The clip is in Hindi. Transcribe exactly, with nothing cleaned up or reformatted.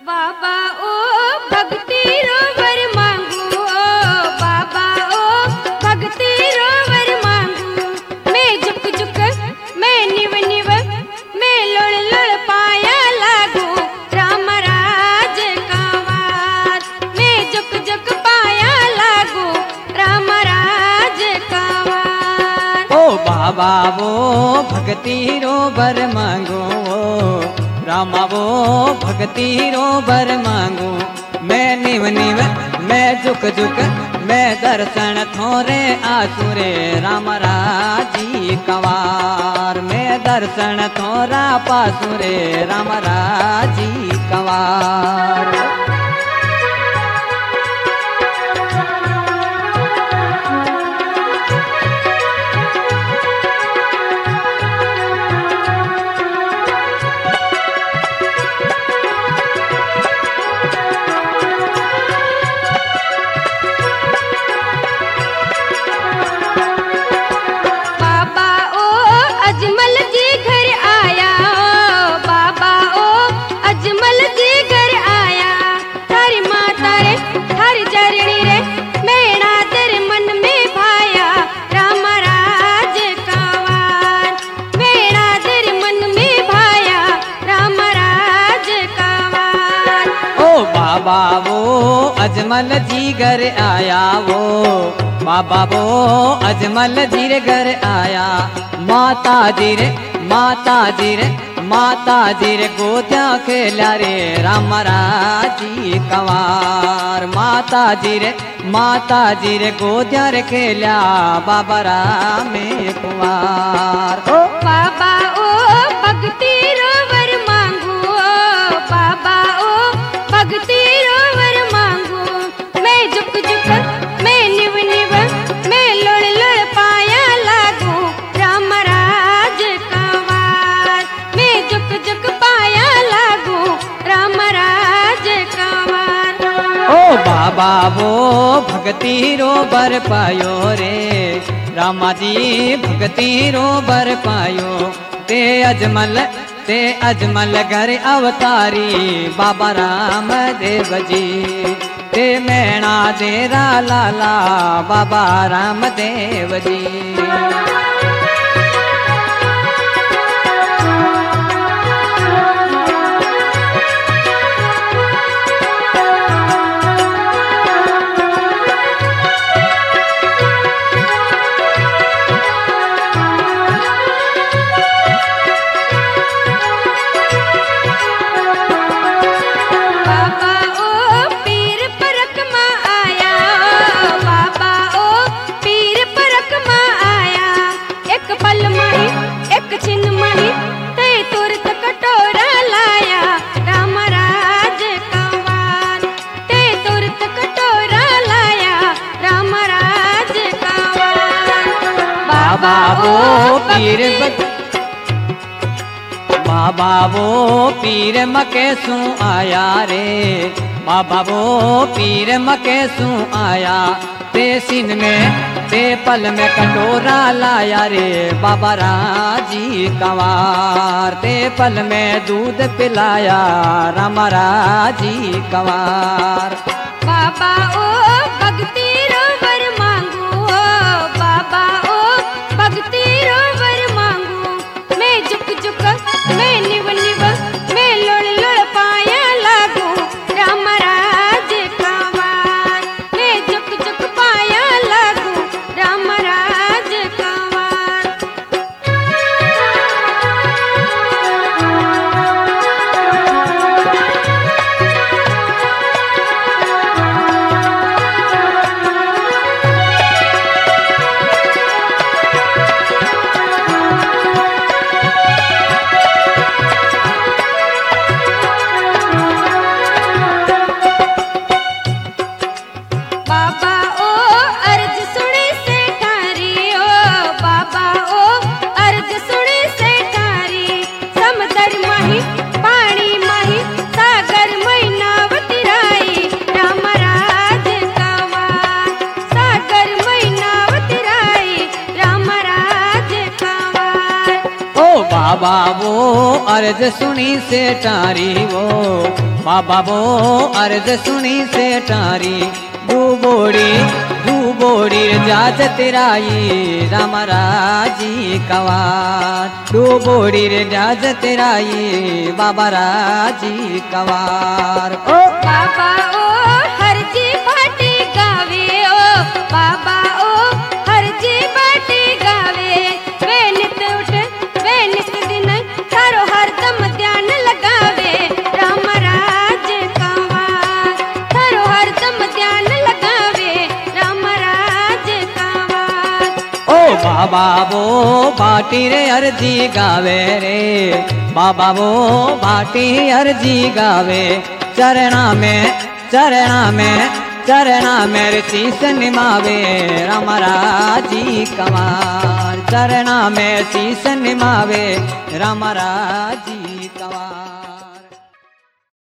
बाबा ओ भक्ति रो वर मांगू, ओ बाबा ओ भक्ति रो वर मांगू। मैं झुक झुक मैं निव निव मैं लोड़ लोड़ पाया लागू, राम राज कंवार। मैं झुक झुक पाया लागू, राम राज कंवार। ओ बाबा वो भक्ति रो वर मांगो, रामा वो भक्ति रो बर मांगू। मैं निव निव मैं झुक झुक मैं दर्शन थोरे आसुरे, राम राजी कंवार। मैं दर्शन थोरा पासुरे, राम राजी कंवार। बाबा वो अजमल जी घर आया, वो बाबा वो अजमल जी रे घर आया। माता जी रे माता जी रे माता जी रे गोत्या खेला रे, राम राजी कंवार। माता जी रे माता जी रे गोत्या रे खेला, बाबा राम कुंवार। ओ बाबा ओ भक्ति रो वर मांगू, ओ बाबा ओ भक्ति रो वर मांगू। मैं झुक झुक मैं निव निव मैं लोड़ लोड़ पाया लागू, राम राज कंवार। मैं झुक झुक पाया लागू, राम राज कंवार। ओ बाबा वो भक्ति रो बर पायो रे, रामा जी भक्ति रो बर पायो। ते अजमल ते अजमल घर अवतारी, बाबा राम देव जी। ते मैणा देरा लाला, बाबा राम देव जी। बाबा वो पीर बाबा वो पीर मके सू आया रे, बाबा वो पीर मके सू आया। ते सिन में ते पल में कटोरा लाया रे, बाबा राजी कंवार। ते पल में दूध पिलाया, राम राजी कंवार। बाबा ओ भक्ति रो वर मांगू, ओ बाबा ओ भक्ति रो वर मांगू। मैं झुक झुक मैं निव निव मैं लोड़ लोड़ पाया लागू, राम राज कंवार। मैं झुक झुक पाया लागू, राम राज कंवार। अर्ज सुनी से टारी वो बाबा वो अर्ज सुनी से टारी दू बोड़ी दू बोड़ी जाज तेराई राम राजी कवार दू बोड़ी रे जाज तेराई बाबा राजी कवार ओ बाबा ओ हरजी बाटी गावे ओ बाबा ओ हरजी बाटी गावे वे नित उठ वे नित दिन थारो हरदम ध्यान लगावे राम राज कंवार थारो हरदम ध्यान लगावे राम राज कंवार ओ बाबा वो बाटी रे अर्जी गावे रे बाबा वो बाटी अर्जी गावे चरणा में चरणा में चरणा मेरे शीस निमावे राम राजी कवार चरणा में शीस निमावे राम राजी कवार।